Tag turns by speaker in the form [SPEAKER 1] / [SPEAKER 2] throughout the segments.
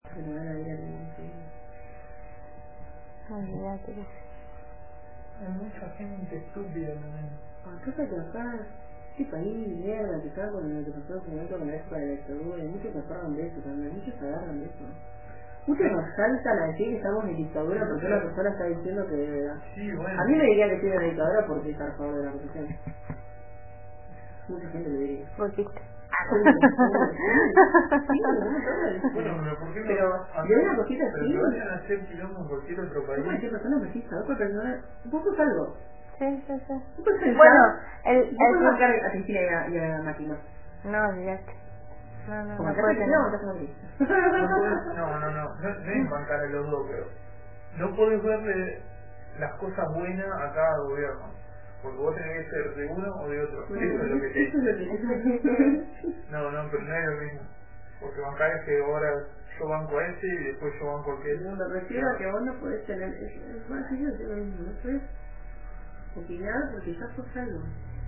[SPEAKER 1] Pero no la vida
[SPEAKER 2] Olvídate que
[SPEAKER 3] hay mucha gente estúpida también.
[SPEAKER 1] Entonces acá, este país de mierda que está con lo que pasó hace un momento con la época de la dictadura, y muchos se agarran de eso también, muchos se agarran de eso. Muchos nos saltan a decir que estamos en dictadura porque una persona está diciendo que de verdad.
[SPEAKER 3] Sí, bueno.
[SPEAKER 1] A mí me diría que estoy en dictadura porque está a favor de la oposición. Mucha gente lo diría.
[SPEAKER 2] volviste.
[SPEAKER 3] Bueno, ¿por qué no?
[SPEAKER 1] Pero de una cosita así.
[SPEAKER 3] Pero que vayan a hacer quilombo en cualquier otro país.
[SPEAKER 1] Cualquier persona precisa, otra persona. Vos sos algo.
[SPEAKER 2] Sí.
[SPEAKER 1] Vos podés pensar.
[SPEAKER 2] Bueno,
[SPEAKER 1] Vos podés marcar a Cristina y a Máquina.
[SPEAKER 2] No, olvídate. No
[SPEAKER 1] Como
[SPEAKER 2] puede
[SPEAKER 1] acá
[SPEAKER 2] tener.
[SPEAKER 3] No es bancar a los dos, pero no podés verle las cosas buenas a cada gobierno. Porque vos tenés que ser de uno o de otro. Eso es lo que te dice. No, pero no es lo mismo. Porque bancar es que ahora yo banco a este y después yo banco a aquel.
[SPEAKER 1] No, me refiero a que vos no podés tener. Es más sencillo que lo mismo. No podés opinar porque ya sos algo.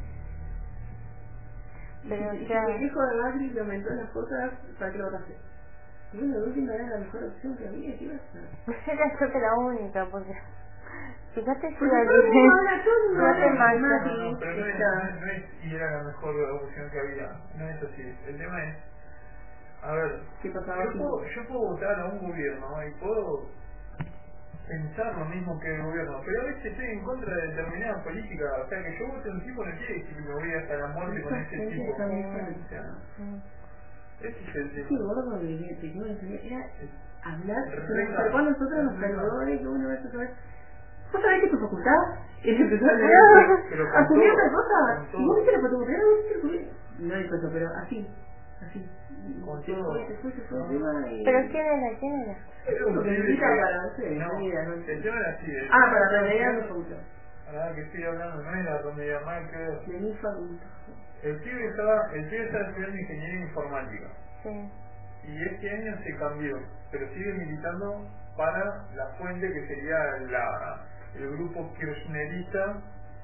[SPEAKER 2] Pero
[SPEAKER 1] si
[SPEAKER 2] ya...
[SPEAKER 1] el hijo de Macri que aumentó las cosas, ¿para qué lo votaste? Y bueno, de última era la mejor opción que había, ¿qué iba a hacer?
[SPEAKER 2] Era creo que la única, porque... Fíjate si
[SPEAKER 1] Porque
[SPEAKER 2] la
[SPEAKER 1] todo el mundo habla, todo el mundo
[SPEAKER 2] no te
[SPEAKER 1] habla de
[SPEAKER 2] mancha.
[SPEAKER 3] No, pero no es y era la mejor opción que había. No es así. El tema es, a ver,
[SPEAKER 1] ¿qué pasaba?
[SPEAKER 3] yo puedo votar a un gobierno y puedo pensar lo mismo que el gobierno, pero a veces estoy en contra de determinada política. O sea, que yo vote a un tipo no quiere decir que me voy hasta la muerte con ese tipo. O sea, ese es el tema.
[SPEAKER 1] Qué gordo que no era hablar, se nos acercó a nosotros los saludadores, que uno ve eso, ¿sabes? ¿Vos sabés que tu facultad? Y él empezó a hablar asumí otra cosa, y vos viste la fotografía, no dijo eso, pero así.
[SPEAKER 3] Con
[SPEAKER 1] Se
[SPEAKER 3] todo.
[SPEAKER 1] fue arriba y...
[SPEAKER 2] ¿Pero quién era?
[SPEAKER 1] Era un que invita para, no sé,
[SPEAKER 3] no, el tema era así.
[SPEAKER 1] para remediar mi facultad.
[SPEAKER 3] Ahora que estoy hablando, no era remediar mal, creo.
[SPEAKER 1] De mi facultad.
[SPEAKER 3] El pibe estaba estudiando ingeniería informática.
[SPEAKER 2] Sí.
[SPEAKER 3] Y este año se cambió, pero sigue militando para la fuente que sería el grupo kirchnerista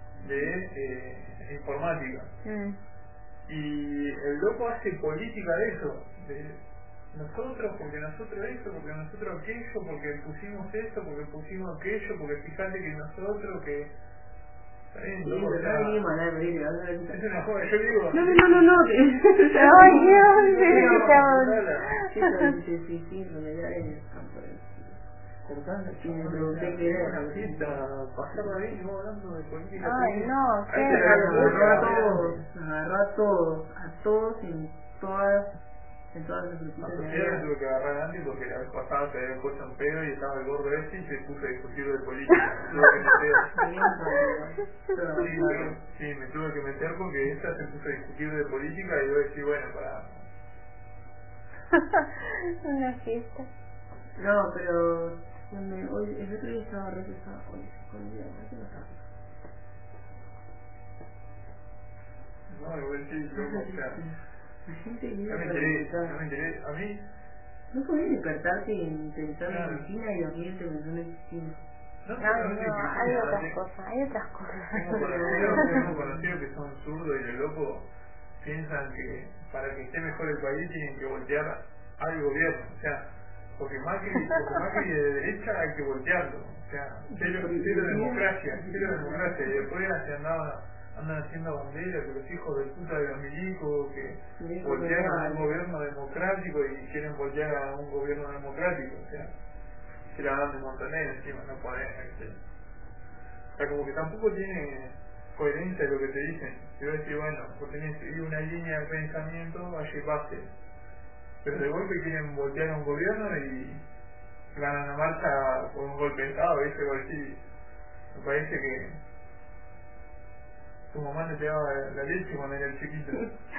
[SPEAKER 3] de informática. Y el loco hace política de eso, de nosotros, porque nosotros esto, porque nosotros aquello, porque pusimos esto, porque pusimos aquello, porque fíjate que nosotros que...
[SPEAKER 1] Sí, pero no venimos a hablar de ello,
[SPEAKER 3] es una joda, yo digo...
[SPEAKER 1] No.
[SPEAKER 2] Ay, Dios,
[SPEAKER 1] Sí, remediar el campo. Cortando, si me pregunté qué era
[SPEAKER 3] una fiesta, pasarla bien y vos hablando de política.
[SPEAKER 2] Ay, no,
[SPEAKER 1] qué agarró a todos en todas las
[SPEAKER 3] A Sofía tuve que agarrar antes porque la vez pasada se había puesto en pedo y estaba el gordo este y se puso a discutir de política. Me tuve que meter porque esta se puso a discutir de política y yo decía, bueno,
[SPEAKER 2] una fiesta.
[SPEAKER 1] No, pero hoy, el otro día estaba re pesado con el
[SPEAKER 3] no, me voy a decir, o sea,
[SPEAKER 1] la gente vive
[SPEAKER 3] no me enteré, a mí
[SPEAKER 1] no podés despertarte pensando en Cristina y dormirte pensando en Cristina.
[SPEAKER 2] No, hay otras cosas.
[SPEAKER 3] Tengo conocidos que son zurdos y los locos piensan que para que esté mejor el país tienen que voltear al gobierno, o sea, porque Macri de derecha hay que voltearlo, o sea, cero democracia, y después andan haciendo banderas que los hijos de puta de los milicos que voltearon a un gobierno democrático y quieren voltear a un gobierno democrático, o sea, se la dan de Montaner encima, no podés, o sea, como que tampoco tiene coherencia lo que te dicen. Te voy a decir, bueno, vos tenés que seguir una línea de pensamiento, allí base, pero de golpe quieren voltear a un gobierno y ganan la marcha por un golpe de estado, ¿viste? Me parece que tu mamá te daba la leche cuando era el chiquito.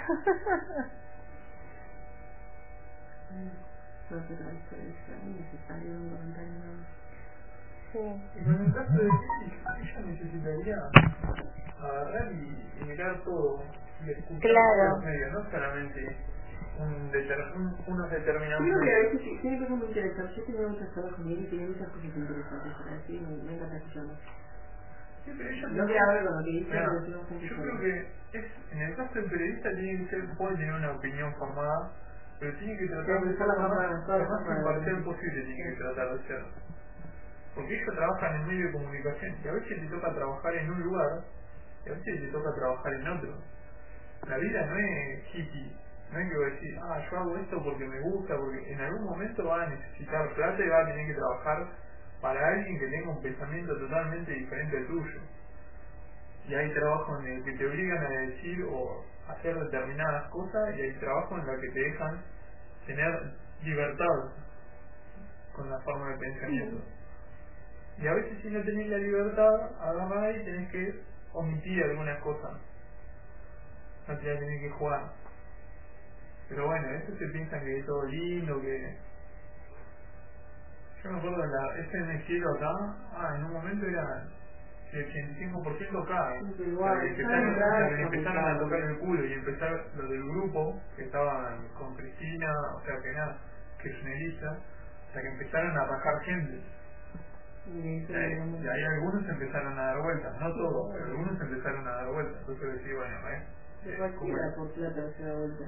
[SPEAKER 2] Sí.
[SPEAKER 3] Y con el caso de crisis, ella necesitaría agarrar y mirar todo y escuchar todos los medios, no solamente unos determinados
[SPEAKER 1] medios. Creo que a
[SPEAKER 3] medios.
[SPEAKER 1] veces tiene cosas muy interesantes. Yo tenía muchas cosas con él y tenía muchas cosas interesantes para decir, me encanta escucharlo.
[SPEAKER 3] Sí, pero ella
[SPEAKER 1] no queda ver con lo que dice,
[SPEAKER 3] yo creo que en el caso del periodista puede tener una opinión formada, pero tiene que tratar de ser lo más imparcial posible, tiene que tratar de ser. Porque ellos trabajan en medio de comunicación, y a veces te toca trabajar en un lugar, y a veces te toca trabajar en otro. La vida no es hippie, no es que voy a decir, yo hago esto porque me gusta, porque en algún momento va a necesitar plata y va a tener que trabajar para alguien que tenga un pensamiento totalmente diferente al tuyo. Y hay trabajo en el que te obligan a decir o hacer determinadas cosas, y hay trabajo en el que te dejan tener libertad con la forma de pensamiento. Y a veces si no tenés la libertad, agarrás y tenés que omitir algunas cosas. No te la tenés que jugar. Pero bueno, eso se piensa que es todo lindo, que... Yo me acuerdo este en el cielo acá, en un momento era el 85% cae. Empezaron a tocar el culo y empezar lo del grupo, que estaban con Cristina, o sea que nada, kirchnerista, o sea que empezaron a bajar gente. Y ahí algunos empezaron a dar vueltas, no todos, pero algunos empezaron a dar vueltas. Entonces decía, bueno,
[SPEAKER 1] cualquiera por plata se da vuelta.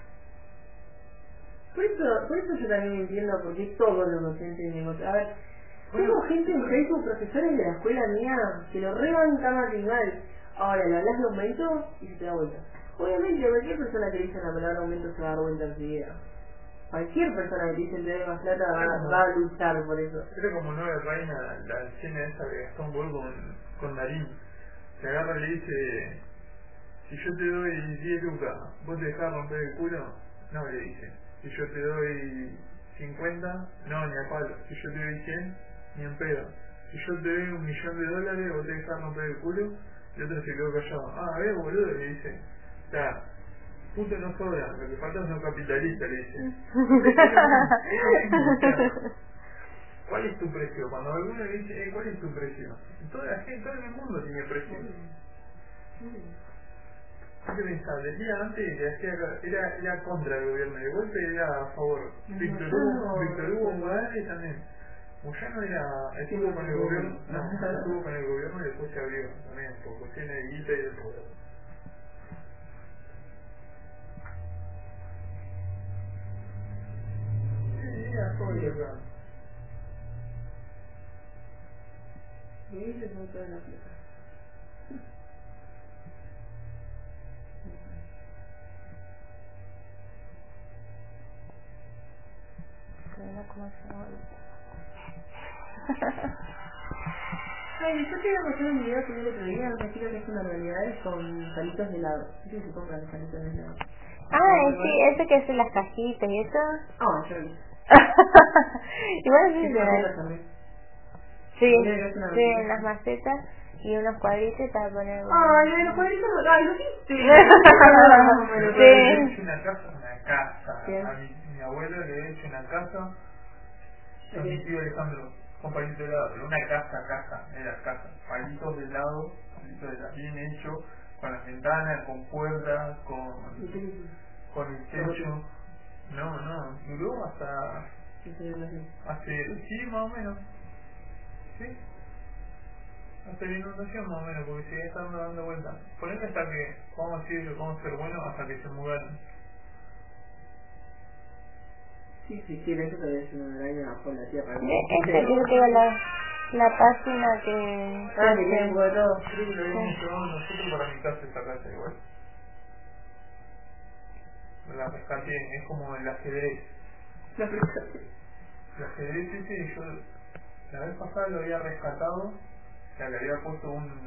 [SPEAKER 1] Por eso yo también entiendo por qué todos los docentes negocian. A ver, tengo gente en Facebook, profesores de la escuela mía, que lo rebanca mal y mal. Ahora le hablas de aumento y se te da vuelta. Obviamente cualquier persona que dice la palabra aumento se va a dar vuelta enseguida. Cualquier persona que dice te dé más plata va a luchar por eso.
[SPEAKER 3] Era como Nueva Reina, la escena esa de Gastón Bol con Darín. Se agarra y le dice, si yo te doy 10 lucas, ¿vos te dejás romper el culo? No, le dice. Si yo te doy 50, no, ni a palo. Si yo te doy 100, ni en pedo. Si yo te doy $1.000.000, ¿vos te dejás romper el culo? Y el otro se quedó callado. Boludo, le dice. O sea, puto no sobra, lo que falta es un capitalista, le dice. ¿Cuál es tu precio? Cuando alguno le dice, ¿cuál es tu precio? Toda la gente, todo el mundo tiene precio. ¿Qué pensás? El día antes era contra el gobierno, de golpe era a favor. Víctor Hugo Morales también. Moyano estuvo con el gobierno, estuvo con el gobierno y después se abrió también, por cuestiones de guita y de poder. A favor de acá.
[SPEAKER 1] Y ahí se fue toda la plata.
[SPEAKER 2] ¿Cómo se llama?
[SPEAKER 1] Ay, yo te iba a mostrar un video que vi el otro día de una chica que hace manualidades con palitos de helado. ¿Qué se compran los palitos de helado?
[SPEAKER 2] Sí, ese que hace las cajitas y eso.
[SPEAKER 1] Yo vi.
[SPEAKER 2] Igual
[SPEAKER 1] sí,
[SPEAKER 2] sí, en las macetas y unos cuadritos para poner.
[SPEAKER 1] Ay, los cuadritos, lo viste.
[SPEAKER 3] Sí. Le he hecho una casa.
[SPEAKER 2] ¿Sí?
[SPEAKER 3] A mi abuelo le he hecho una casa. A mi tío Alejandro, con palitos de helado, pero una casa, era casa. Palitos de helado, bien hecho, con las ventanas, con puertas, con el techo. No, duró hasta más o menos. ¿Sí? Hasta la inundación más o menos, porque seguía estando dando vueltas. Ponete hasta que, vamos a decir, vamos a ser buenos hasta que se mudaron.
[SPEAKER 1] Sí, eso todavía es una araña bajo la tierra.
[SPEAKER 2] Yo tengo la página que...
[SPEAKER 1] que tiene un poco de todo.
[SPEAKER 3] Creo que lo habíamos llevado nosotros para mi casa, esta casa igual. La rescaté, es como el ajedrez.
[SPEAKER 1] La rescaté.
[SPEAKER 3] El ajedrez ese, yo la vez pasada lo había rescatado, o sea, le había puesto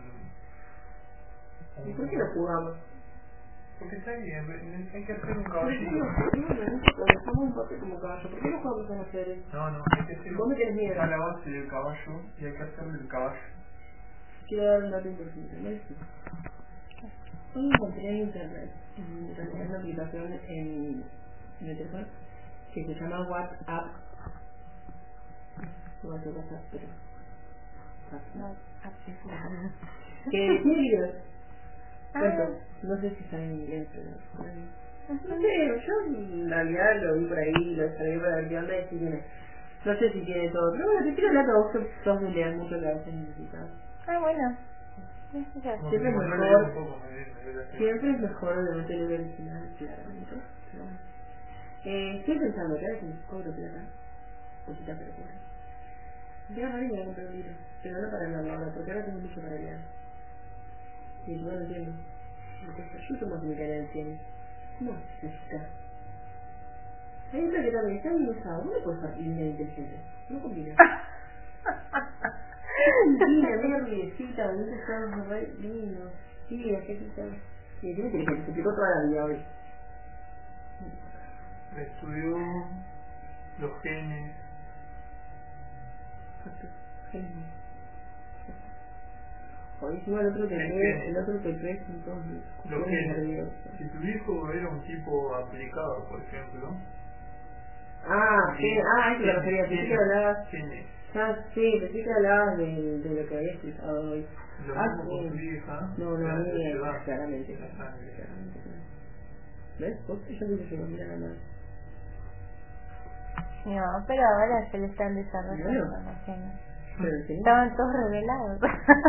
[SPEAKER 1] ¿Y por qué lo jugamos?
[SPEAKER 3] Porque está bien, hay que hacer un caballito.
[SPEAKER 1] Dejamos un papel como caballo. ¿Por qué no jugamos en ajedrez?
[SPEAKER 3] No, hay que hacer.
[SPEAKER 1] ¿Vos me tenés miedo?
[SPEAKER 3] A la base del caballo y hay que hacerle el caballo.
[SPEAKER 1] Quiero dar un dato importante, ¿no? Hoy encontré en internet, en una aplicación en el teléfono que se llama WhatsApp. No sé WhatsApp, pero... que tiene videos. No sé si está en inglés, pero... No sé, yo en realidad lo vi por ahí, lo descargué para ver qué onda y si tiene... No sé si tiene todo, pero bueno, te quiero hablar a vos que sos de leer mucho que a veces necesitas.
[SPEAKER 2] Bueno.
[SPEAKER 1] Siempre es mejor. Siempre es mejor de no tener original, claramente. Estoy pensando, ¿qué haces? Cobro plata. Poquita pero cobro. Ya no voy a comprar un libro, pero no para leerlo ahora, porque ahora tengo mucho para leer. Y yo no entiendo. Me cuesta. Yo tomo mi cara del tiempo. ¿Cómo se está? Hay otra que también está bien usada. ¿Dónde puedes ser linda e inteligente? No combina. Linda, media ruidecita, ¿dónde están los re lindos? Sí, así está. Y tiene inteligente, se explicó toda la vida hoy.
[SPEAKER 3] Estudió los genes.
[SPEAKER 1] Genes. Hoy encima el otro te cree con todos
[SPEAKER 3] los genes.
[SPEAKER 1] nerviosos.
[SPEAKER 3] Si tu hijo era un tipo aplicado, por ejemplo.
[SPEAKER 1] Eso me refería. Pensé que hablabas.
[SPEAKER 3] Genes.
[SPEAKER 1] Sí, pensé que hablabas de lo que había explicado hoy.
[SPEAKER 3] Lo mismo con tu hija.
[SPEAKER 1] No, a mí claramente. ¿Ves? Vos yo dije que no mira nada más.
[SPEAKER 2] No, pero ahora se le están desarrollando los genes. Estaban todos revelados.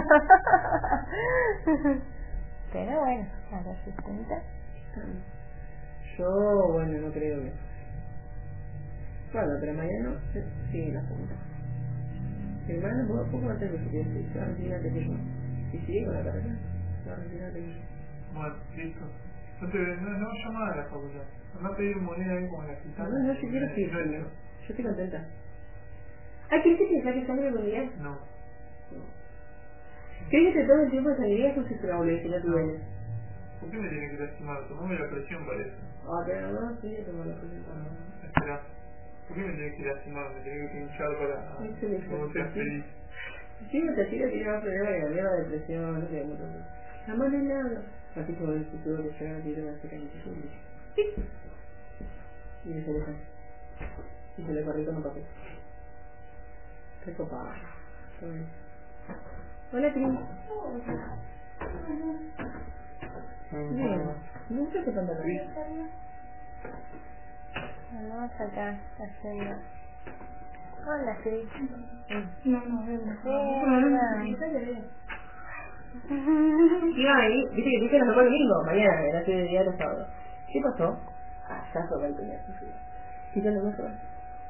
[SPEAKER 2] Pero bueno, a los 60.
[SPEAKER 1] Yo, bueno, no creo que. Bueno, pero mañana sí, la punta. Mi hermano poco va a tener que decir, se va a retirar antes que yo. Y sigue con la carrera, se va a retirar antes que yo.
[SPEAKER 3] Bueno, listo. No llamar a la facultad. Anda a pedir moneda ahí como la gitana.
[SPEAKER 1] No, yo quiero seguir. Yo estoy contenta. ¿Querés que te saque sangre algún día?
[SPEAKER 3] No.
[SPEAKER 1] ¿Querés que te tome el tiempo de sangría con sus tráboles y no te duele?
[SPEAKER 3] ¿Por qué me tiene que lastimar? Tomame la presión para eso.
[SPEAKER 1] Pero no, sí, tomo la presión para eso.
[SPEAKER 3] Espera. ¿Por qué me tiene que lastimar? Me tiene que pinchar para no ser feliz.
[SPEAKER 1] Sí, te tiene más problema que la mierda de depresión, no sé, mucho. Jamás no es nada. Así como el futuro que llega a tirar una cicatrización. Sí. Y se aleja. Y se le corrió como papel. Qué copado. Hola, Cris. Bien. No sé qué tanta Cris.
[SPEAKER 2] Vamos acá a hacerlo. Hola, Cris.
[SPEAKER 1] Iba a venir, viste que dice que nos tocó el domingo, mañana, era el día de los sábados. ¿Qué pasó? Ya sobre el primer suicidio. ¿Y ya no me fue?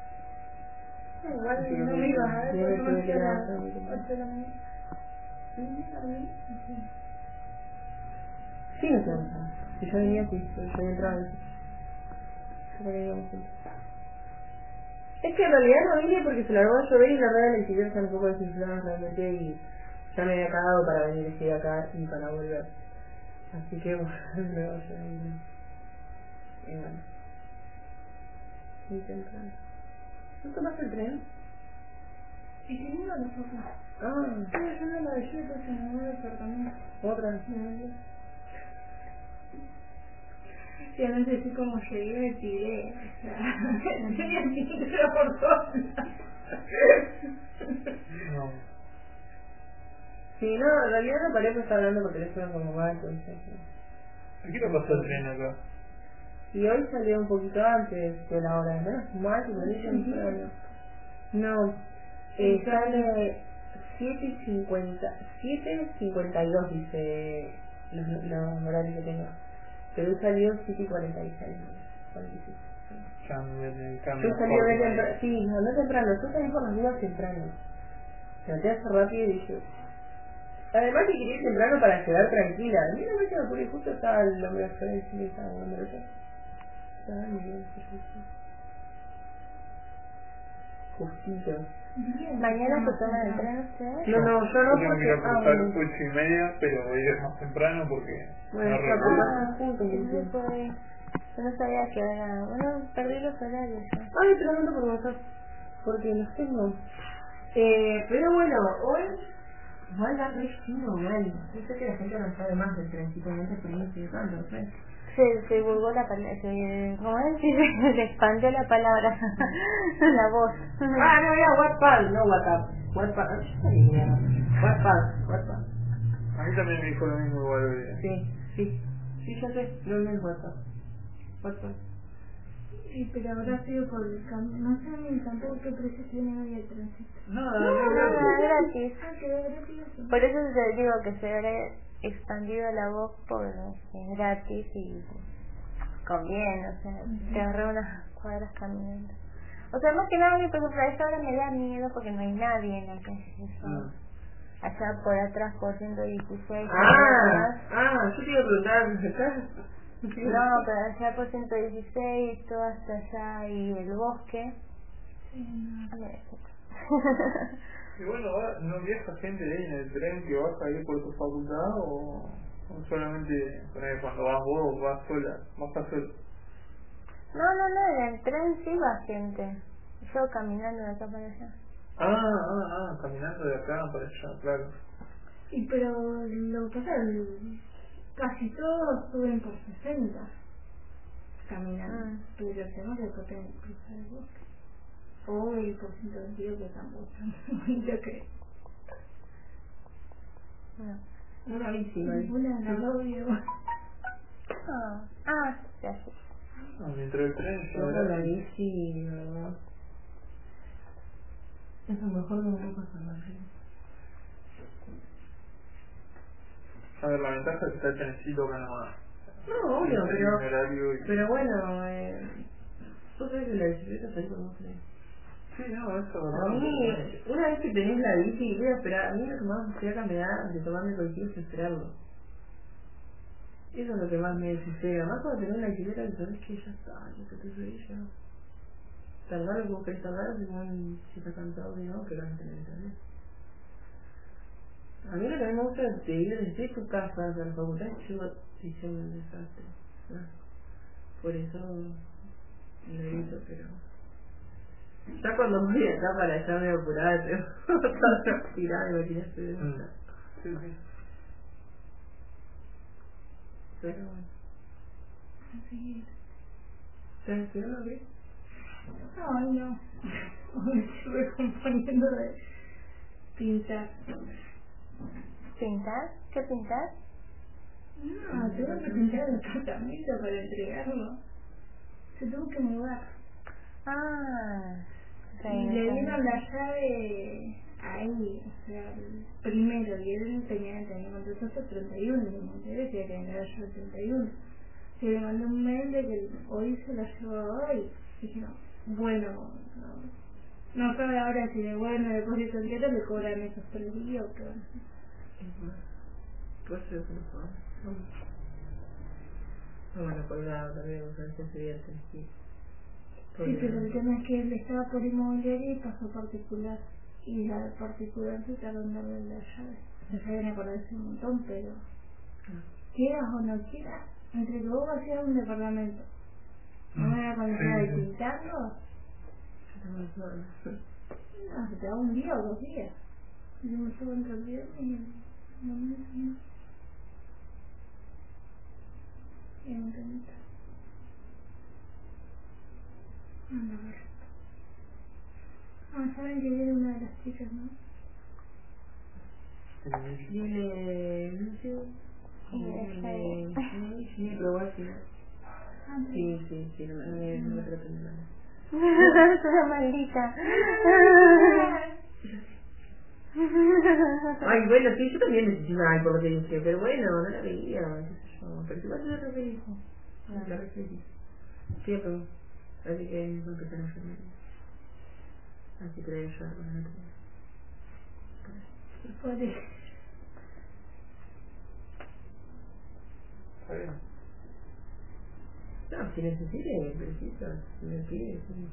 [SPEAKER 4] Igual no me ibas a ver, porque no me fui a las 8 de la mañana.
[SPEAKER 1] Sí, no sé. Si yo venía así, yo entraba así. Yo venía juntos. Es que en realidad no vine porque se largó a llover y la rueda del exterior está un poco desinflada realmente y ya me había cagado para venir a decir acá y para volver. Así que bueno, luego yo vine. Y bueno. Muy temprano. ¿No tomaste el tren?
[SPEAKER 4] Y si no, no fue.
[SPEAKER 1] Sí,
[SPEAKER 4] yo no la dejé porque me voy a departamento.
[SPEAKER 1] ¿Otra?
[SPEAKER 4] Y a veces así como llegué me tiré. O sea, tenía tintura por todos lados.
[SPEAKER 3] No.
[SPEAKER 1] Sí, no, en realidad no paré por estar hablando por teléfono con mamá, entonces.
[SPEAKER 3] ¿A qué le pasó el tren acá?
[SPEAKER 1] Y hoy salió un poquito antes de la hora, ¿no? Más y me dicen, no, sale 7:52 dice los horarios que tengo. Pero hoy salió 7:46. 46. Yo salí de temprano, sí, no temprano, yo salí por las dudas temprano. Traté de hacer rápido y dije. Además que quería ir temprano para llegar tranquila. Mira, me quedo por ahí, justo estaba el hombre de afuera y estaba el hombre de afuera. Justito.
[SPEAKER 2] ¿Mañana se toma el tren ustedes?
[SPEAKER 1] No, yo no
[SPEAKER 3] tengo que ir a cruzar 8:30, pero voy a ir más temprano porque
[SPEAKER 1] bueno,
[SPEAKER 3] no recuerdo.
[SPEAKER 2] Yo no sabía que era. Bueno, perdí los horarios.
[SPEAKER 1] Ay, te lo mando por WhatsApp. Porque los tengo. Pero bueno, hoy igual da re fino, mal. Yo sé que la gente no sabe más del trencito de experiencia y tanto, ¿no?
[SPEAKER 2] Se divulgó la palabra, ¿cómo es? Se expandió la palabra, la voz.
[SPEAKER 1] No, era WhatsApp, no WhatsApp. WhatsApp. WhatsApp.
[SPEAKER 3] A mí también me dijo lo mismo igual hoy.
[SPEAKER 1] Sí, ya sé, no es WhatsApp. WhatsApp.
[SPEAKER 4] Sí, pero habrá sido por el cambio. No sé ni tampoco qué precio tiene hoy el tránsito.
[SPEAKER 2] No, gratis.
[SPEAKER 4] Quedó gratis.
[SPEAKER 2] Por eso te digo que se habrá expandido la voz porque es gratis y conviene, o sea, te ahorré unas cuadras caminando. O sea, más que nada, por ejemplo, a esta hora me da miedo porque no hay nadie en la calle. Allá por atrás, por 116.
[SPEAKER 1] Yo te iba a preguntar,
[SPEAKER 2] no, pero allá por 116, todo hasta allá y el bosque.
[SPEAKER 3] Y bueno, ¿no viaja gente ahí en el tren que vas a ir por tu facultad o solamente cuando vas vos vas sola?
[SPEAKER 2] No, en el tren sí va gente. Yo caminando de acá para allá.
[SPEAKER 3] Caminando de acá para allá, claro.
[SPEAKER 4] Y pero lo que pasa es casi todos suben por 60 caminando, pero tenemos que cruzar el bosque. O el por 122 que tampoco es tan bonito que...
[SPEAKER 1] Una bici,
[SPEAKER 4] una no veo.
[SPEAKER 2] Ya sí.
[SPEAKER 3] Mientras el tren
[SPEAKER 1] yo con la bici, ¿verdad? Eso mejor no me pasa nada.
[SPEAKER 3] A ver, la ventaja es que está el trencito acá nomás.
[SPEAKER 1] No, obvio, pero bueno, vos sabés que la bicicleta salió con 2 frenos.
[SPEAKER 3] Sí, no, eso es verdad.
[SPEAKER 1] A mí, una vez que tenés la bici, voy a esperar. A mí lo que más friaca me da de tomarme colectivo es esperarlo. Eso es lo que más me desespera. Más cuando tenés la bicicleta que sabés que ya está, ya que te subís ya. Tardar lo que vos querés tardar, si estás cansado, no, que vas a tener que saber. A mí lo que a mí me gusta de ir desde tu casa a la facultad es que yo hice un desastre, ¿no? Por eso lo evito, pero... Ya cuando voy acá para allá me apurada, tengo toda transpirada y me quería hacer de vuelta.
[SPEAKER 3] Sí.
[SPEAKER 1] Pero bueno.
[SPEAKER 4] Sí.
[SPEAKER 1] ¿Estás estudiando qué?
[SPEAKER 4] Ay, no. Me estuve componiendo de pintar.
[SPEAKER 2] ¿Pintar? ¿Qué pintar?
[SPEAKER 4] No, tengo que pintar el apartamento para entregarlo. Se tuvo que mudar. Y le dieron la llave ahí, o sea, el primero, y él tenía contrato hasta 31, y Montevideo tenía que tener la llave 31. Se le mandó un mail de que hoy se la llevó hoy. Y dije, bueno, no sabe ahora si devuelven el depósito entero, le cobran esos 3 días o qué van a hacer.
[SPEAKER 1] Pues yo se lo puedo. No me lo colgaba también, o sea, ese día tenés que ir.
[SPEAKER 4] Sí, pero el tema es que él estaba por inmobiliaria y pasó particular. Y la particular se tardó en darle la llave. La llave me acordarse un montón, pero quieras o no quieras, entre que vos vacías un departamento, no me da condición de pintarlo, no, se te da un día o 2 días. Yo me estuve entre el viernes y el domingo. Y no entendí. A ver. Saben que viene una de las chicas, ¿no?
[SPEAKER 1] Viene... no sé... Sí, pero así. Sí, no me trato de nada.
[SPEAKER 2] Es una maldita.
[SPEAKER 1] Ay, bueno, sí, yo también necesitaba algo por lo que dije, pero bueno, no la veía, qué sé yo. Pero igual yo la referí. La referí. Cierto. Así que voy a empezar a hacerme. Así que la voy a ayudar con el otro día.
[SPEAKER 4] Puede.
[SPEAKER 3] Está bien.
[SPEAKER 1] No, si necesitas, precisas, si me pides, sí.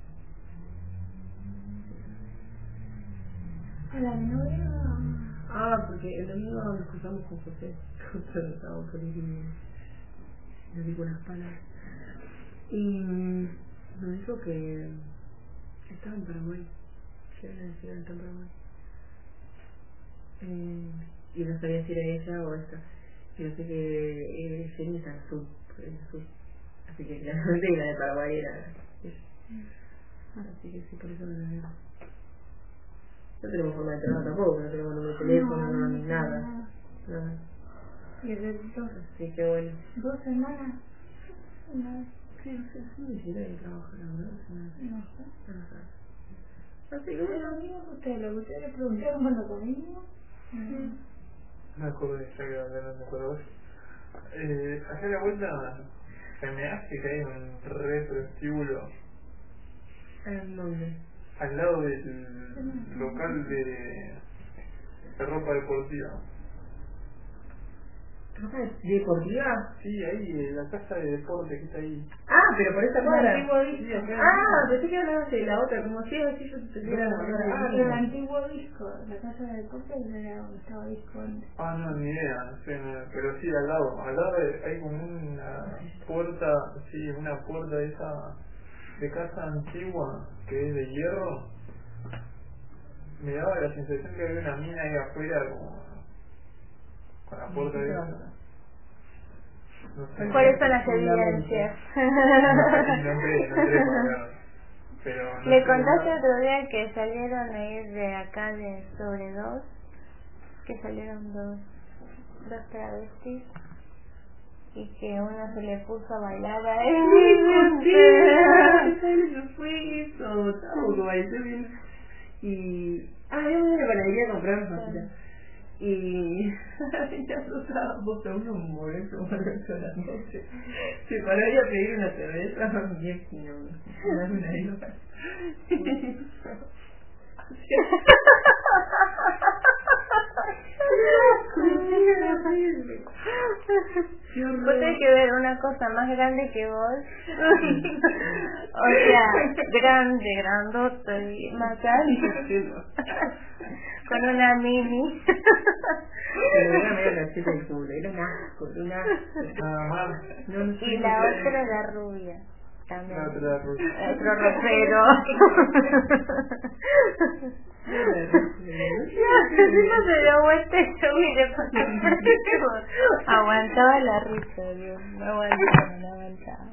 [SPEAKER 4] A la novia.
[SPEAKER 1] Porque el domingo nos cruzamos con José, justo estábamos por ir y nos dijo unas palabras. Y nos dijo que estaba en Paraguay, que era una ciudad en Paraguay. Y no sabía si era ella o esta. Y yo sé que Jenny está al sur, así que claramente la de Paraguay era ella. Así que sí, por eso no la veo. No tenemos forma de entrar tampoco, no tenemos número de teléfono, ni nada.
[SPEAKER 4] Y de 2
[SPEAKER 1] Así que bueno.
[SPEAKER 4] 2 semanas. No.
[SPEAKER 1] Sí, no sé, sí, si era de trabajo, la verdad.
[SPEAKER 4] No sé.
[SPEAKER 1] Así que bueno.
[SPEAKER 4] Lo mismo que ustedes, lo que ustedes le preguntaron cuando comimos.
[SPEAKER 3] Me acuerdo de esta que no me acuerdo. Acá a la vuelta Se me hace que hay un retrostíbulo
[SPEAKER 1] ¿Dónde?
[SPEAKER 3] al lado del local de ropa deportiva.
[SPEAKER 1] ¿Ropa deportiva?
[SPEAKER 3] Sí, ahí, la casa de deporte que está ahí.
[SPEAKER 1] Ah, pero por esa cuadra.
[SPEAKER 4] El antiguo disco.
[SPEAKER 1] Pensé que hablabas de la otra, como si así yo te tuviera la
[SPEAKER 4] El antiguo disco, la casa de deportes era donde estaba disco antes.
[SPEAKER 3] Ah, no, ni idea, no sé, pero sí, al lado hay como una puerta, sí, una puerta de esa, de casa antigua, que es de hierro. Me daba la sensación que había una mina ahí afuera, como, con la puerta de esa. No sé.
[SPEAKER 2] ¿Cuáles son las evidencias?
[SPEAKER 3] No entré para ver. Pero no
[SPEAKER 2] Le
[SPEAKER 3] sé,
[SPEAKER 2] contaste
[SPEAKER 3] ¿verdad?
[SPEAKER 2] otro día que salieron a ir de acá de sobre dos, que salieron dos travestis y que uno se le puso a bailar a él.
[SPEAKER 1] No fue eso, tampoco pareció bien. Y... yo me voy a la panadería a comprar una cosita. Y ya estábamos a unos moletos a las 12. Se paró ahí a pedir una cerveza y es que no dame una hora.
[SPEAKER 2] Vos tenés que ver una cosa más grande que vos. O sea, grande, grandota y más alto. Con una mini.
[SPEAKER 1] Pero era medio cacheta de culo, era un asco,
[SPEAKER 3] Nada más.
[SPEAKER 2] Y la otra la rubia. También.
[SPEAKER 3] La otra rubia.
[SPEAKER 2] Otro ropero. Encima se dio vuelta y yo miré para aguantaba la risa, Dios. No aguantaba.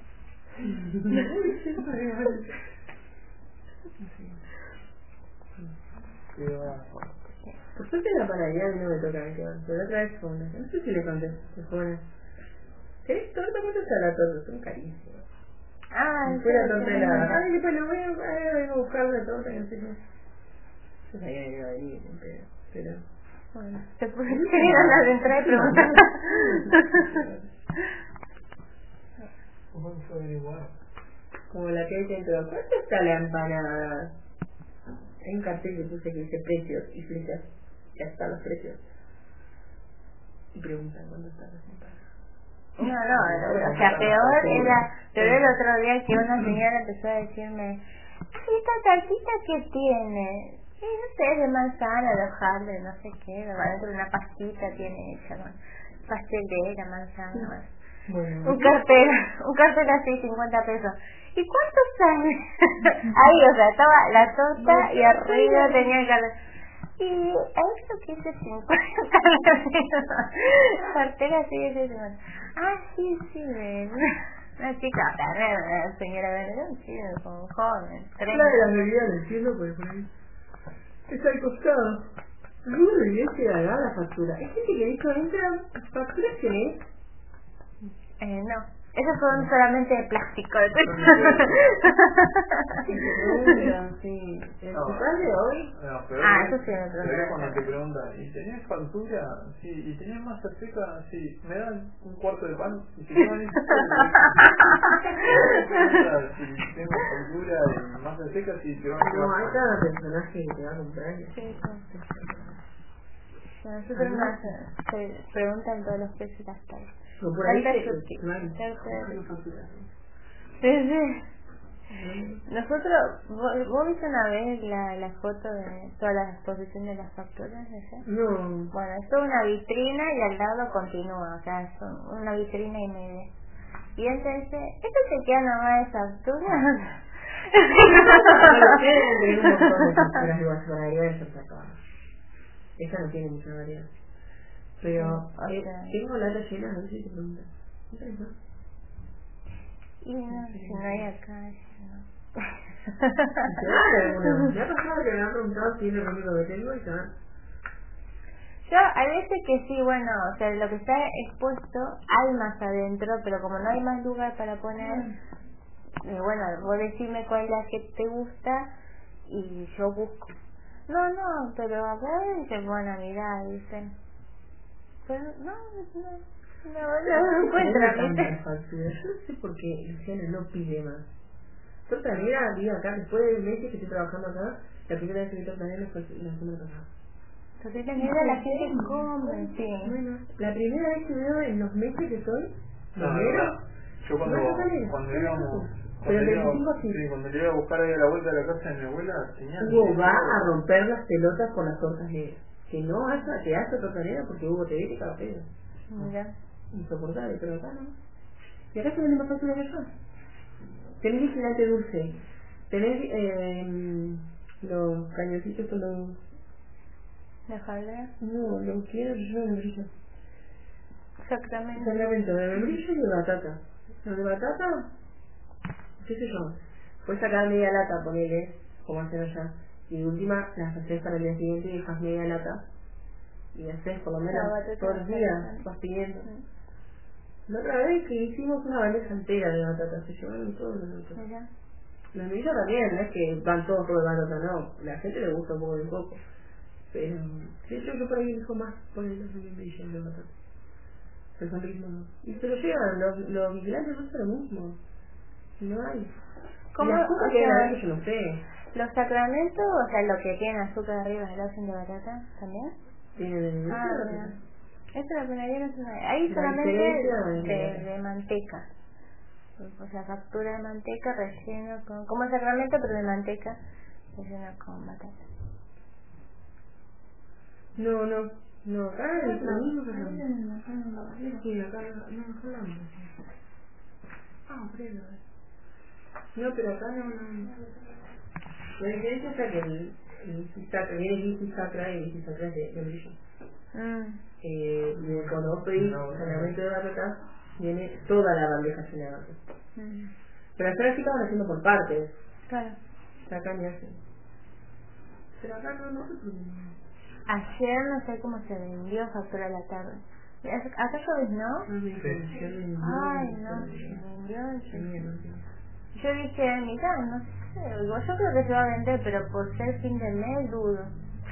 [SPEAKER 1] Por suerte la panadería a mí no me toca que van, pero otra vez fue una. No sé si le conté, se fue. ¿Querés torta? ¿Cuánto está la torta? Son carísimas. Fue la torta helada. Ay, después lo voy a buscar la torta, no sé qué. Yo sabía que iba a venir, pero...
[SPEAKER 2] Bueno, te puedes ir a la de entrada y preguntar.
[SPEAKER 3] ¿Cómo fue averiguar?
[SPEAKER 1] Como la que hay dentro. ¿Cuánto está la empanada? Hay un cartel que puse que dice precios y flechas. Ya están los precios. Y preguntan cuándo están las empanadas.
[SPEAKER 2] No, o sea, peor era el otro día que una señora empezó a decirme, ¿esta tartita qué tiene? No sé, de manzana, de hojaldre, no sé qué, adentro una pastita tiene hecha, ¿no? Pastelera, manzana,
[SPEAKER 1] bueno,
[SPEAKER 2] un cartel así, 50 pesos. ¿Y cuánto sale? Ahí, o sea, estaba la torta y arriba tenía el cartel. Y a eso que hice 50 cartel así de 50. Sí, ven. Una chica, una señora verde, un chico como joven.
[SPEAKER 1] la de las bebidas del cielo, pues por ahí. Está al costado. ¿Alguna bebida se dará la factura? Hay gente que dijo, entra, ¿facturas tenés?
[SPEAKER 2] No. Esos son solamente de plástico.
[SPEAKER 1] Sí. ¿El total de hoy?
[SPEAKER 3] No, pero
[SPEAKER 2] Eso sí me
[SPEAKER 3] pero
[SPEAKER 2] preguntan.
[SPEAKER 3] cuando te preguntan, ¿y tenés factura? Sí. ¿Y tenés masa seca? Sí. ¿Me dan un cuarto de pan? Y si no necesito, si tengo factura y masa seca, sí, te van a
[SPEAKER 1] No, hay cada personaje que te va a comprar.
[SPEAKER 2] Sí. Nosotros nos preguntan todos los precios y las tallas.
[SPEAKER 1] O por ahí
[SPEAKER 2] Sí. Nosotros, ¿vos viste una vez la foto de toda la exposición de las facturas de allá?
[SPEAKER 1] No.
[SPEAKER 2] Bueno, esto es una vitrina y al lado continúa, o sea, es una vitrina y media. Y entonces dice, ¿esto se queda nomás de facturas?
[SPEAKER 1] Tienen que tener un montón de facturas igual, la mayoría de esas acá. Esa no tiene mucha variedad. Pero tengo la lata llena, no sé si te preguntas.
[SPEAKER 2] Y no, si no hay acá, no.
[SPEAKER 1] Me ha pasado que me han preguntado si es lo único que tengo y se van.
[SPEAKER 2] Yo, a veces que sí, bueno, o sea, lo que está expuesto hay más adentro, pero como no hay más lugar para poner, bueno, vos decime cuál es la que te gusta y yo busco. No, pero acá se pone a mirar, dicen. Pero no. No encuentra, ¿viste?
[SPEAKER 1] Yo no sé por qué Luciana no pide más. Torta negra, digo acá, después de meses que estoy trabajando acá, la primera vez que vi torta negra fue la semana pasada.
[SPEAKER 2] Tortita negra la gente come, sí.
[SPEAKER 1] Bueno, la primera vez que veo en los meses que estoy, enero,
[SPEAKER 3] yo cuando íbamos...
[SPEAKER 1] pero el 25 sí.
[SPEAKER 3] Sí, cuando le iba a buscar ahí a la vuelta de la casa de mi abuela, tenía...
[SPEAKER 1] Hugo va a romper las pelotas con las tortas negras. Que no haya, que hace torta negra porque Hugo te ve que cada pedo.
[SPEAKER 2] Mira.
[SPEAKER 1] Insoportable, pero acá no. Y acá se vende más fácil que acá. Tenés vigilante dulce. Tenés los cañoncitos con los...
[SPEAKER 2] ¿La jalea?
[SPEAKER 1] No, lo quiero yo de membrillo.
[SPEAKER 2] Exactamente.
[SPEAKER 1] Sacramento de membrillo y de batata. Los de batata, qué sé yo. Puedes sacar media lata, ponele, como hacen allá. Y de última las haces para el día siguiente y dejas media lata. Y haces por lo menos todos los días, vas pidiendo. La otra vez que hicimos una bandeja entera de batata, se llevaron todos los minutos.
[SPEAKER 2] Mira.
[SPEAKER 1] Los membrillos también, no es que van todos por batata, no. A la gente le gusta un poco de poco. Pero, sí, yo por ahí dijo más poner los membrillos de batata. Pero son riquísimos, ¿no? Y se lo llevan, los vigilantes no hacen lo mismo. No hay.
[SPEAKER 2] ¿Cómo?
[SPEAKER 1] Las cosas que hay que yo no sé.
[SPEAKER 2] ¿Los sacramentos, o sea, lo que tiene azúcar arriba, lo hacen de batata también?
[SPEAKER 1] Tienen el
[SPEAKER 2] Ah,
[SPEAKER 1] batata.
[SPEAKER 2] eso es lo que nadie no sabe. Ahí
[SPEAKER 1] La
[SPEAKER 2] solamente
[SPEAKER 1] diferencia
[SPEAKER 2] de manteca. O sea, factura de manteca relleno con... como el sacramento, pero de manteca relleno con batata.
[SPEAKER 1] No, acá es lo mismo que no. Sí, acá no. No, pero acá no. La diferencia está que el sacra, viene el sacra y el sacra es de brillo. Cuando vos pedís sacramento de batata, viene toda la bandeja llena de batata. Pero acá sí estaban haciendo por partes.
[SPEAKER 2] Claro.
[SPEAKER 1] Acá ni hacen. Pero acá no sé por qué.
[SPEAKER 2] Ayer no sé cómo se vendió factura a la tarde. ¿Acá llovís, no? Ay, no, se vendió. Yo dije, mira, no sé, yo creo que se va a vender, pero por ser fin de mes dudo.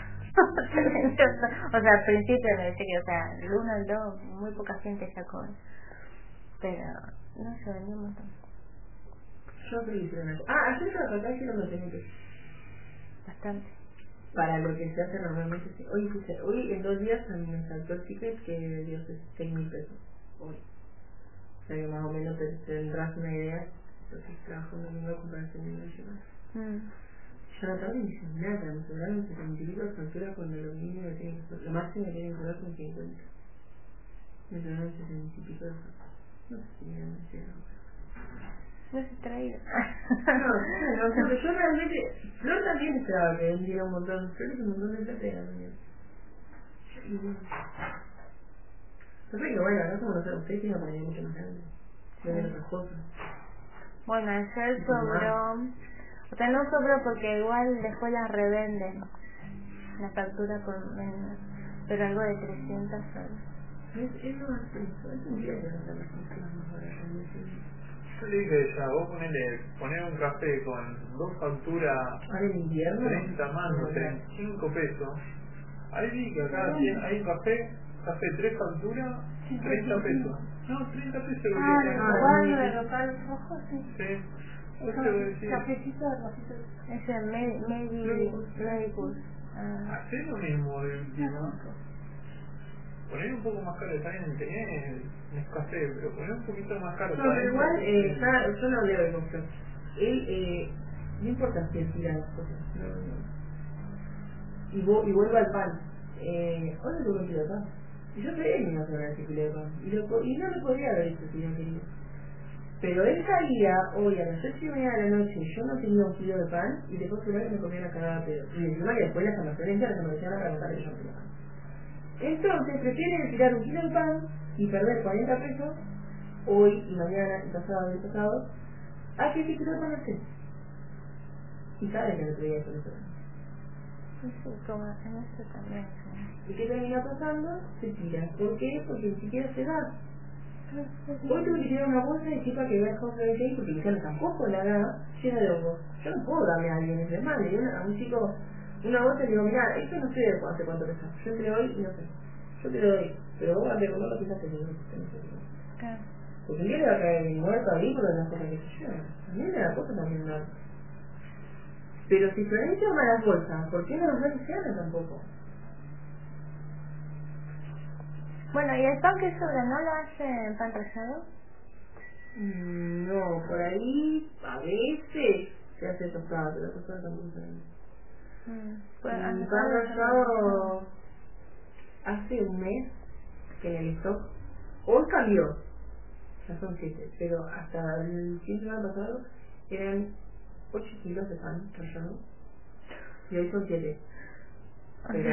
[SPEAKER 2] O sea, al principio me decía que, o sea, el 1 al 2, muy poca gente sacó. Pero no se vendió un montón.
[SPEAKER 1] Yo creo que hicieron eso. Ayer que acá hicieron los tenetes.
[SPEAKER 2] Bastante.
[SPEAKER 1] Para lo que se hace normalmente. Hoy en 2 días me saltó el ticket que dio 6.000 pesos. Hoy. O sea que más o menos te tendrás una idea. Entonces trabajo un domingo a comprar ese mismo llevar. Yo la tarde no hice nada, me sobraron 70 y pico de factura cuando lo mínimo que tienen que lo máximo que tienen que cobrar son 50. Me sobraron 70 y pico de factura. No sé si me han llegado.
[SPEAKER 2] No se traído.
[SPEAKER 1] No, porque yo realmente, Flor también esperaba que vendiera un montón, Flor es un montón de plata también. No sé que bueno, acá como no sé, ustedes tienen una panera mucho más grande. Venden otras cosas.
[SPEAKER 2] Bueno, ayer sobró, o sea, no sobró porque igual después las revenden, la factura pero algo de 300 soles.
[SPEAKER 1] Es no hace eso, es un día que no las cosas más baratas.
[SPEAKER 3] Yo le dije a ella, vos poner un café con 2 facturas,
[SPEAKER 1] ahora en invierno
[SPEAKER 3] 30 mangos, 35 pesos. Ahí vi que acá hay café 3 facturas, 30 pesos. No, 30 pesos.
[SPEAKER 2] ¿Cuál de local rojo? Sí.
[SPEAKER 3] Sí.
[SPEAKER 2] Cafecito de rosito. Ese Medicus.
[SPEAKER 3] Hacé lo mismo de última. Poner un poco más caro también, tenés Nescafé, pero poner un poquito más caro.
[SPEAKER 1] No, pero igual, yo no leo el concepto. Él, no importa si él tira las cosas. Y vuelvo al pan. Ahora tengo un kilo de pan. Y yo creí que me iba a traer ese kilo de pan. Y no me podría haber dicho si no quería. Pero él salía hoy a las 8:30 de la noche y yo no tenía un kilo de pan y después que me comía una cagada de pedo. Y encima que después las almacenes ya las almacenaban para contar que yo no tenía pan. Entonces prefieren tirar un kilo de pan y perder 40 pesos hoy y mañana y pasado y pasado a que ese kilo de pan no esté. Y sabe que no traía eso de pan.
[SPEAKER 2] Sí, como hacen eso también.
[SPEAKER 1] ¿Y qué termina pasando? Se tira. ¿Por qué? Porque ni siquiera se da. Hoy tuve que tirar una bolsa de chica que vea el cofre de ahí porque Luciano tampoco la da llena de hongos. Yo no puedo darle a alguien ese mal. Le di a un chico una bolsa y le digo, mira, esto no sé hace cuánto pesa. Yo entré hoy y no sé. yo te lo doy, pero vos vas a comer lo que quizás te lo
[SPEAKER 2] Claro.
[SPEAKER 1] porque un día le va a caer el muerto ahí por las cosas que se llevan. A mí me da cosa también dar. Pero si Florencia ama las bolsas, ¿por qué no los da Luciana tampoco?
[SPEAKER 2] Bueno, ¿y el pan que sobra no lo hace en pan rallado?
[SPEAKER 1] No, por ahí a veces se hace tostado, pero tostado tampoco se hace.
[SPEAKER 2] Pues,
[SPEAKER 1] Y pan rallado hace un mes que en el stock, hoy cambió, ya son 7, pero hasta el fin de semana pasado eran 8 kilos de pan rallado y hoy son 7. Pero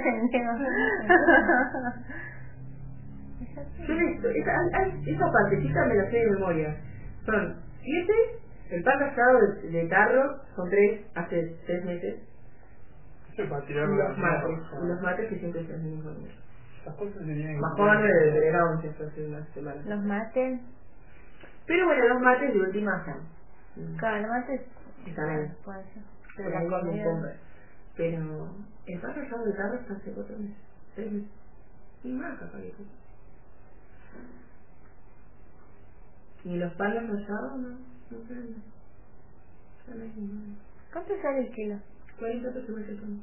[SPEAKER 1] yo esa partecita me la sé de memoria. Son 7, el pan rallado de tarro son 3, hace 3 meses.
[SPEAKER 3] Eso es para tirar
[SPEAKER 1] Los mates que siempre se hacen con ellos.
[SPEAKER 3] Las cosas se tienen que
[SPEAKER 1] Bajó a 9, pero era 11 hace unas semanas.
[SPEAKER 2] Los mates.
[SPEAKER 1] Pero bueno, los mates de última son.
[SPEAKER 2] Claro, los mates.
[SPEAKER 1] Están ahí.
[SPEAKER 2] Puede ser.
[SPEAKER 1] Por
[SPEAKER 2] De la
[SPEAKER 1] ahí
[SPEAKER 2] comida.
[SPEAKER 1] compra. Pero el pan rallado de tarro está hace 4 meses, 3 meses. Y más capaz que poco. Y los palos rallados no sé. Ya no es ninguno.
[SPEAKER 2] ¿Cuánto sale el kilo?
[SPEAKER 1] 40 pesos el ton.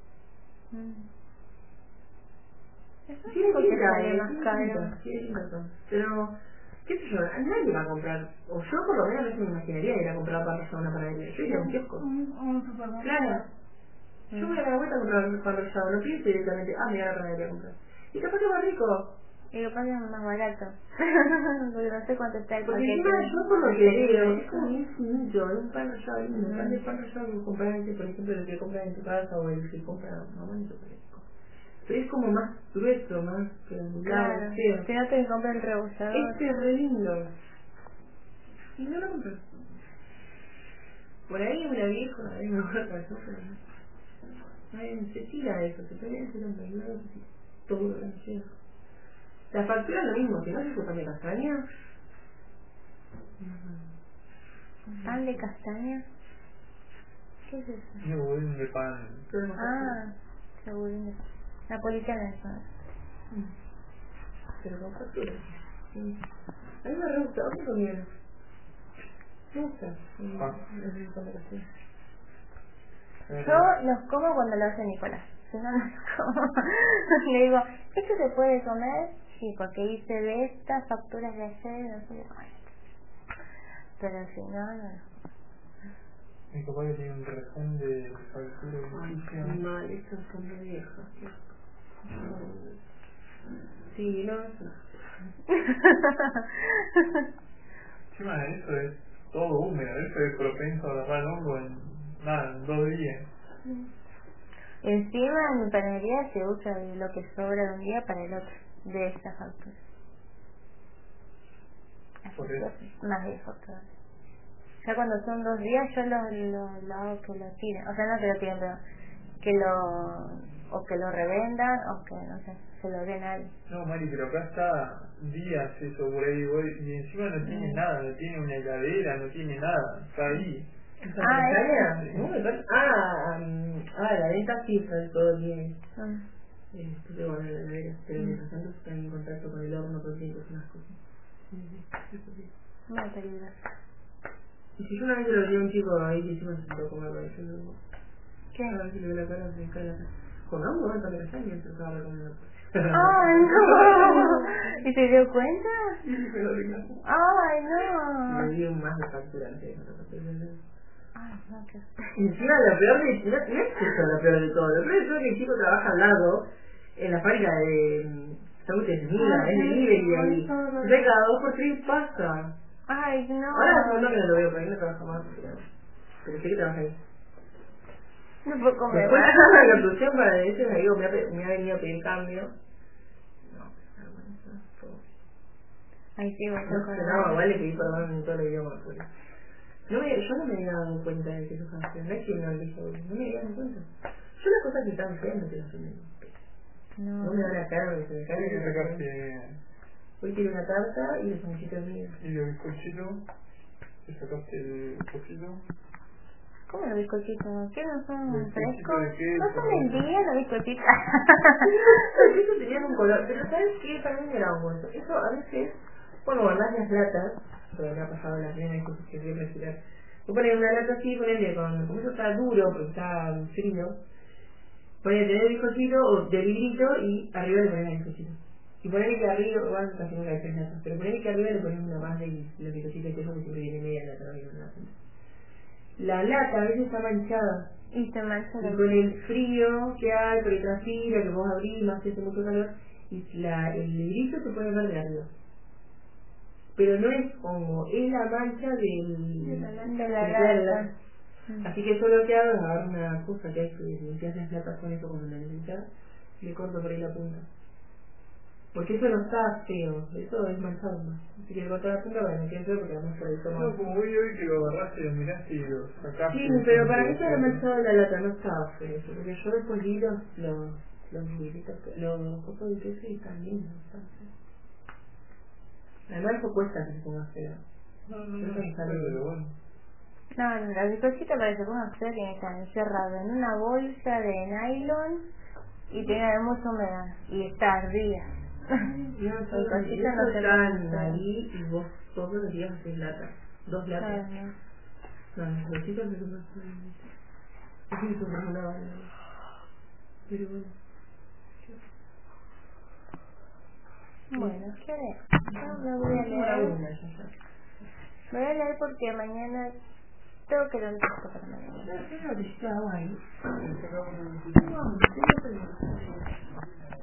[SPEAKER 2] Eso
[SPEAKER 1] Sí,
[SPEAKER 2] es porque
[SPEAKER 1] sí,
[SPEAKER 2] sale más caro.
[SPEAKER 1] Sí, pero, qué sé yo, nadie va a comprar, o yo por lo menos no se me imaginaría ir a comprar pan rallado a una panadería. Yo iría a un kiosco.
[SPEAKER 4] Un supermercado.
[SPEAKER 1] Claro. Yo voy a dar la vuelta a comprar pan rallado, no pienso directamente, me voy a la panadería a comprar. Y capaz que es más rico.
[SPEAKER 2] Y lo pagan más barato. Porque no sé cuánto está el
[SPEAKER 1] Porque
[SPEAKER 2] paquete.
[SPEAKER 1] encima yo por lo que veo, es como bien finito, es un pan rallado lindo. En cambio el pan rallado que compras, por ejemplo, el que compras en tu casa o el que compra mamá en tu casa. Pero es como más grueso, más granulado,
[SPEAKER 2] Claro.
[SPEAKER 1] feo.
[SPEAKER 2] Si no te compra el rebozador.
[SPEAKER 1] Este es re lindo. Y no lo compré. Por ahí una vieja, una vez me acuerdo para eso, pero no. Se tira eso, se pone ese hombre, no lo tira. Todo lo que llega. La factura es lo mismo, que no se usa pan de castaña.
[SPEAKER 2] ¿Pan de castaña? ¿Qué es eso?
[SPEAKER 3] un budín de pan.
[SPEAKER 2] Seguro. Napolitana eso.
[SPEAKER 1] Pero con factura. A mí me re gusta, ¿dónde comieron? Me gusta. El pan de castaña.
[SPEAKER 2] Yo los como cuando lo hace Nicolás. Si no, no los como. Le digo, ¿esto se puede comer? Sí, porque hice de estas facturas de ayer, no sé qué. Pero si no, no.
[SPEAKER 3] Mi papá que tiene un rejón de factura
[SPEAKER 1] Ay, qué mal, estas son de viejas. Sí, no, eso no.
[SPEAKER 3] Encima de eso es todo húmedo, eso es propenso a agarrar hongo en 2 días.
[SPEAKER 2] Encima en mi panadería se usa lo que sobra de un día para el otro, de esta factura.
[SPEAKER 3] Por eso.
[SPEAKER 2] Más viejo todavía. Ya cuando son 2 días yo lo hago que lo tiren, o sea no que lo tiren, pero que lo revendan o que no sé, se lo den a alguien.
[SPEAKER 3] No, Mari, pero acá está días eso por ahí, y encima no tiene nada, no tiene una heladera, no tiene nada, está ahí.
[SPEAKER 1] ¿Castaña? No, me parece. La venta sí está todo bien. Estuve con la heladera, pero mientras tanto están en contacto con el horno todo el tiempo, es unas cosas. Sí.
[SPEAKER 2] Muy peligroso.
[SPEAKER 1] Y si yo una vez se lo di a un chico ahí que encima se sentó a comerlo, yo no.
[SPEAKER 2] ¿Qué?
[SPEAKER 1] A ver si le veo la cara, se me cae la cara. Con algo, ¿no? Para castaña, se estaba recomiendo.
[SPEAKER 2] ¡Ay, no! ¿Y te dio cuenta?
[SPEAKER 1] Y me lo diga.
[SPEAKER 2] ¡Ay, no!
[SPEAKER 1] Le di un más de factura antes de la
[SPEAKER 2] Ay, no, qué...
[SPEAKER 1] Y encima lo peor de... No es eso lo peor de todo. Lo peor de todo es que el chico trabaja al lado en la fábrica de sándwiches de comida, es delivery de ahí. Entonces cada 2 por 3 pasa.
[SPEAKER 2] Ay, no.
[SPEAKER 1] Ahora hace un montón que no lo veo, por ahí no trabaja más. Pero sé que trabaja ahí.
[SPEAKER 2] No puedo comer.
[SPEAKER 1] Después la producción para veces me digo, me ha venido a pedir cambio. No, vergüenza, todo.
[SPEAKER 2] Ay, sí, bueno.
[SPEAKER 1] No, igual le pedí perdón en todo el idioma. Pues. Yo no me había dado cuenta de que eso fue así. No es que no lo dije, no me había dado cuenta. Yo las cosas que están feas no te las suelen. No me da la cara que se me cae.
[SPEAKER 3] ¿Qué sacaste?
[SPEAKER 1] Hoy quiero una tarta y los sanguchitos míos.
[SPEAKER 3] ¿Y el bizcochito? ¿Te sacaste el cosito?
[SPEAKER 2] ¿Cómo los bizcochitos? ¿Qué no son frescos?
[SPEAKER 3] de queso,
[SPEAKER 2] ¿No son del día los bizcochitos?
[SPEAKER 1] Eso tenían un color, pero ¿sabes qué? También era bueno. Eso a veces, cuando guardás las latas, porque me ha pasado las nenas que quería respirar, vos ponés una lata así, ponele como eso está duro, porque está frío, ponele tener el bizcochito o de vidrito y arriba le pones el bizcochito. Y ponele que arriba, igual casi nunca hay 3 latas, pero ponele que arriba le pones una más de los bizcochitos de queso que siempre viene media lata, no viene una lata. La lata a veces está manchada.
[SPEAKER 2] Y se mancha
[SPEAKER 1] Y con el frío que hay, porque transpira, que vos abrís, más que hace mucho calor, y el vidrito se puede ver de arriba. Pero no es hongo, es la mancha
[SPEAKER 2] de la
[SPEAKER 1] claro,
[SPEAKER 2] lata.
[SPEAKER 1] Así que yo lo que hago es agarrar una cosa que hay que limpiar las latas con eso cuando la necesitas, y le corto por ahí la punta. Porque eso no está feo, eso es manchado más. Así que corto la punta para que me quede feo, porque además por ahí toma.
[SPEAKER 3] No, como vi hoy que lo agarraste y lo miraste y lo sacaste.
[SPEAKER 1] Sí, pero para mí estaba manchado la lata, no estaba feo, porque yo después vi los vidritos, los copos de queso y están lindos, están feos. Además eso cuesta que se ponga feo.
[SPEAKER 3] No, pero bueno.
[SPEAKER 2] No, los bizcochitos para que se pongan feos tienen que estar encerrados en una bolsa de nylon y tiene mucha humedad y estar días.
[SPEAKER 1] No,
[SPEAKER 2] el bizcochito no se
[SPEAKER 1] están ahí y vos todos los días haces lata, 2 latas. No, los bizcochitos no se pueden hacer. Es un problema, pero bueno.
[SPEAKER 2] Bueno, ¿qué haré? Yo me voy a leer. Me voy a leer porque mañana tengo que leer esto para mañana.
[SPEAKER 1] Pero necesito agua ahí.